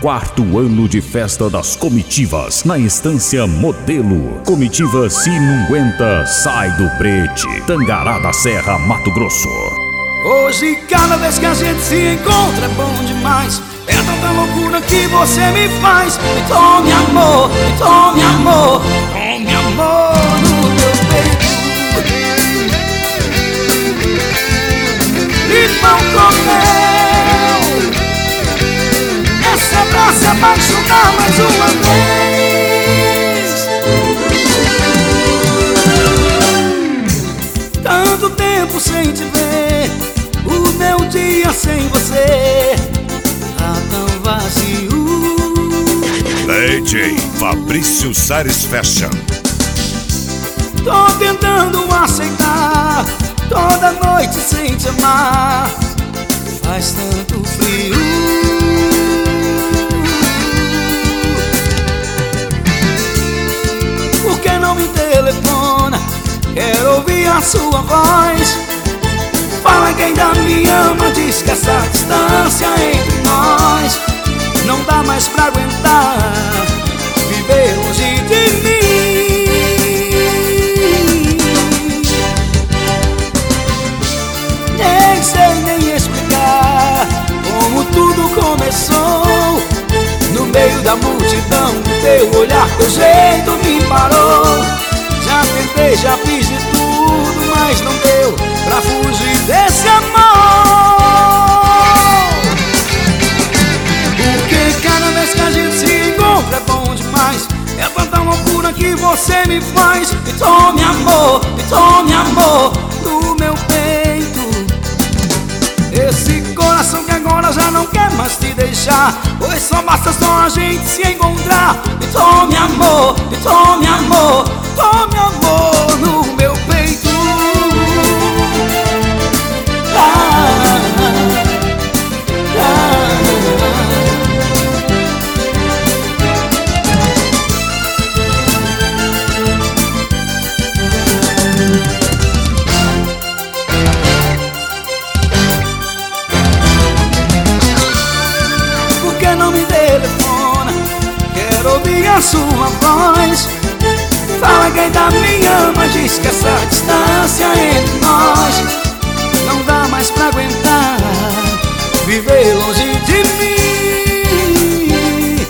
4º ano de festa das comitivas na Estância Modelo. Comitiva Se Não Aguenta, sai do Brete, Tangará da Serra, Mato Grosso. Hoje cada vez que a gente se encontra é bom demais. É tanta loucura que você me faz. Me tome amor, me tome amor, tome amor no meu peito. Limão com mel, essa é pra se apaixonar mais uma vez. Tanto tempo sem te ver, o meu dia sem você tá tão vazio. DJ Fabrício Sares Fashion. Tô tentando aceitar, toda noite sem te amar, faz tanto frio. Por que não me telefona? Quero ouvir a sua voz. Fala que ainda me ama, diz que essa distância entre nós não dá mais pra aguentar, viver longe de mim. Nem sei nem explicar como tudo começou. No meio da multidão, teu olhar, teu jeito me parou. Já tentei, já fiz de tudo, mas não deu pra fugir desse amor. Porque cada vez que a gente se encontra é bom demais. É tanta loucura que você me faz. Me tome amor no meu peito. Esse coração que agora já não quer mais te deixar, pois só basta só a gente se encontrar. Me tome amor no meu peito. Por que não me telefona? Quero ouvir a sua voz. Fala que ainda me ama, diz que essa distância entre nós não dá mais pra aguentar, viver longe de mim,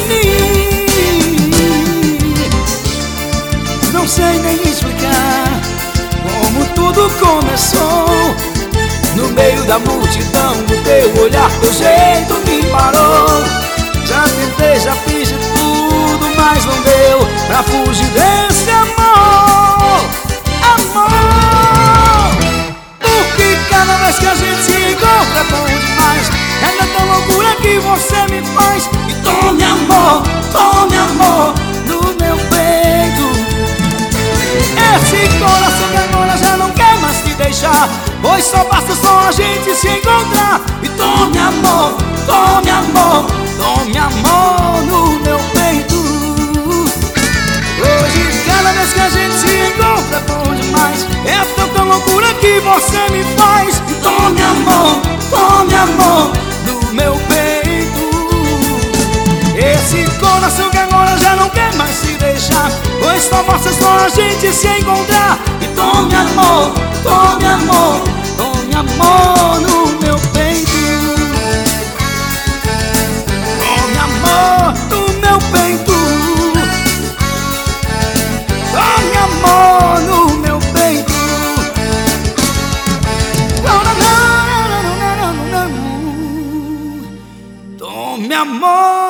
Não sei nem explicar como tudo começou. No meio da multidão, o teu olhar, teu jeito me parou. Já tentei, já fiz de tudo, mas não deu pra fugir desse amor. Porque cada vez que a gente se encontra é bom demais. É tanta loucura que você me faz. E tome amor no meu peito. Esse coração que agora já não quer mais te deixar, pois só basta só a gente se encontrar. E tome amor no meu peito. Hoje cada vez que a gente se encontra é bom demais. É tanta loucura que você me faz. E tome amor no meu peito. Esse coração que agora já não quer mais se deixar, pois só basta só a gente se encontrar. E tome amor no meu peito. Tome amor no meu peito. Tome amor no meu peito. Tome amor.